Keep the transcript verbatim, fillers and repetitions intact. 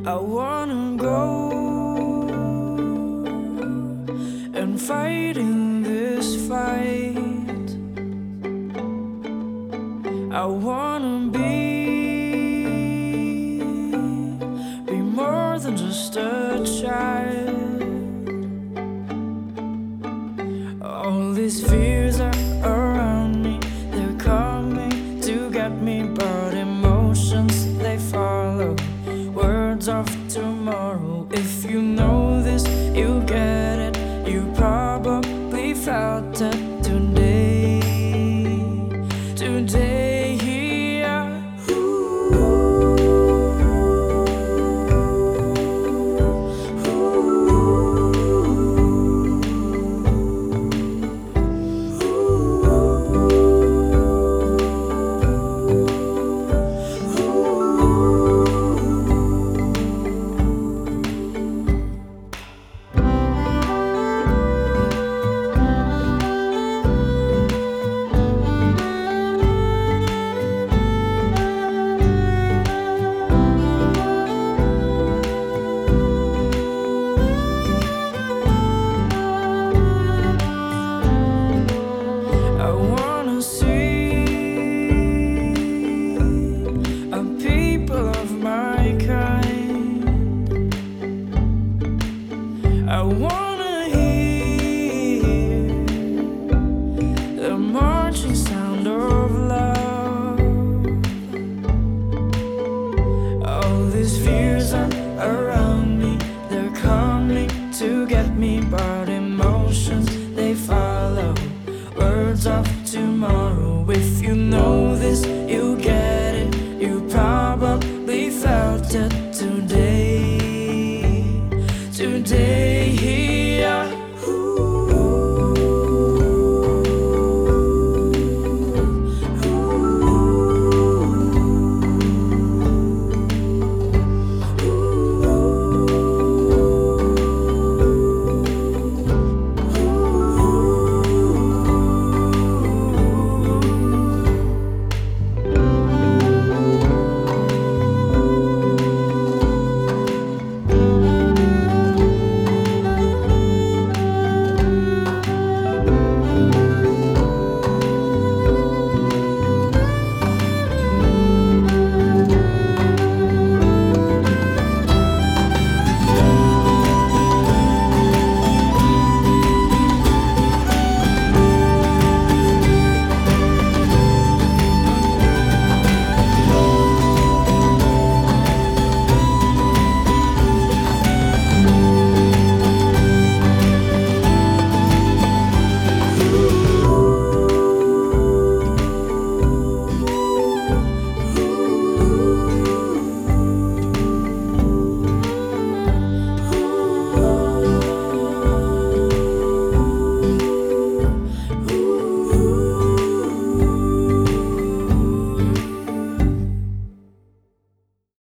I wanna go and fight in this fight. I wanna be, be more than just a child. All these fears are around me, they're coming to get me, but emotions, they follow. Words of tomorrow. If you know this, you get it. You probably felt it today. Today, yeah. I wanna see a people of my kind. I wanna hear the marching sound of love. All these fears are around me, they're coming to get me, but emotions, they follow. Words of tomorrow. If you know this, you get